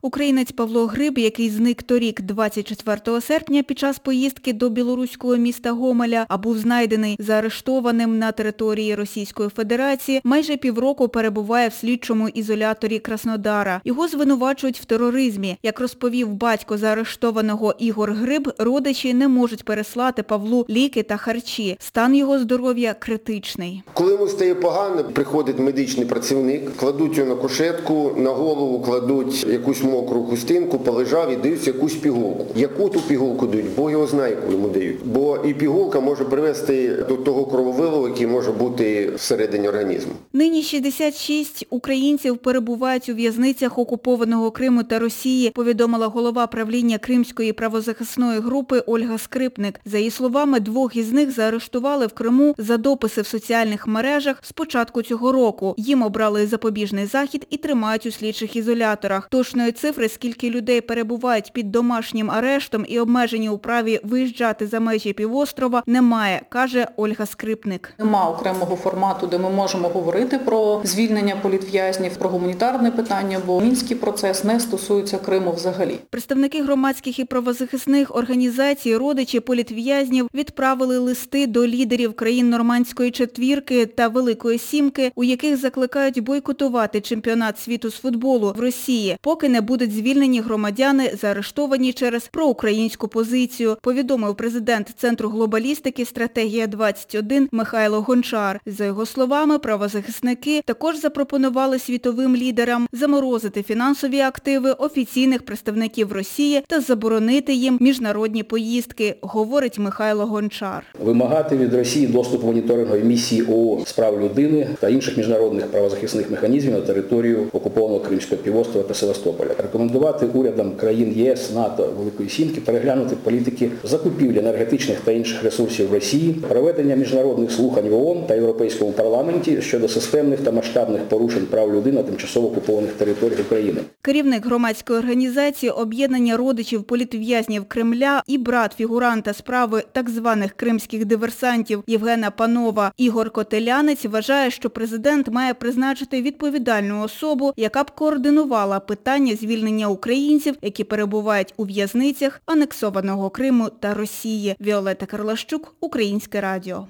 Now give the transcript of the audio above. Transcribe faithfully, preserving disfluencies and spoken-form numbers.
Українець Павло Гриб, який зник торік двадцять четвертого серпня під час поїздки до білоруського міста Гомеля, а був знайдений заарештованим на території Російської Федерації, майже півроку перебуває в слідчому ізоляторі Краснодара. Його звинувачують в тероризмі. Як розповів батько заарештованого Ігор Гриб, родичі не можуть переслати Павлу ліки та харчі. Стан його здоров'я критичний. Коли йому стає погано, приходить медичний працівник, кладуть його на кушетку, на голову кладуть якусь мокру хустинку, полежав і дають якусь пігулку. Яку ту пігулку дають? Бог його знає, яку йому дають. Бо і пігулка може привести до того крововиливу, який може бути всередині організму. Нині шістдесят шість українців перебувають у в'язницях окупованого Криму та Росії, повідомила голова правління Кримської правозахисної групи Ольга Скрипник. За її словами, двох із них заарештували в Криму за дописи в соціальних мережах з початку цього року. Їм обрали запобіжний захід і тримають у слідчих ізоляторах. Точної цифри, скільки людей перебувають під домашнім арештом і обмежені у праві виїжджати за межі півострова, немає, каже Ольга Скрипник. Нема окремого формату, де ми можемо говорити про звільнення політв'язнів, про гуманітарне питання, бо мінський процес не стосується Криму взагалі. Представники громадських і правозахисних організацій, родичі політв'язнів відправили листи до лідерів країн Нормандської четвірки та Великої сімки, у яких закликають бойкотувати чемпіонат світу з футболу в Росії, поки не будуть звільнені громадяни, заарештовані через проукраїнську позицію, повідомив президент Центру глобалістики «Стратегія двадцять один» Михайло Гончар. За його словами, правозахисники також запропонували світовим лідерам заморозити фінансові активи офіційних представників Росії та заборонити їм міжнародні поїздки, говорить Михайло Гончар. Вимагати від Росії доступу моніторингової місії ООН з прав людини та інших міжнародних правозахисних механізмів на територію окупованого Кримського півострова та Севастополя. Рекомендувати урядам країн ЄС, НАТО, Великої Сімки переглянути політики закупівлі енергетичних та інших ресурсів в Росії, проведення міжнародних слухань в ООН та Європейському парламенті щодо системних та масштабних порушень прав людини на тимчасово окупованих територіях України. Керівник громадської організації «Об'єднання родичів політв'язнів Кремля» і брат фігуранта справи так званих кримських диверсантів Євгена Панова Ігор Котелянець вважає, що президент має призначити відповідальну особу, яка б координувала питання звільнення українців, які перебувають у в'язницях анексованого Криму та Росії. Віолетта Карлащук, Українське радіо.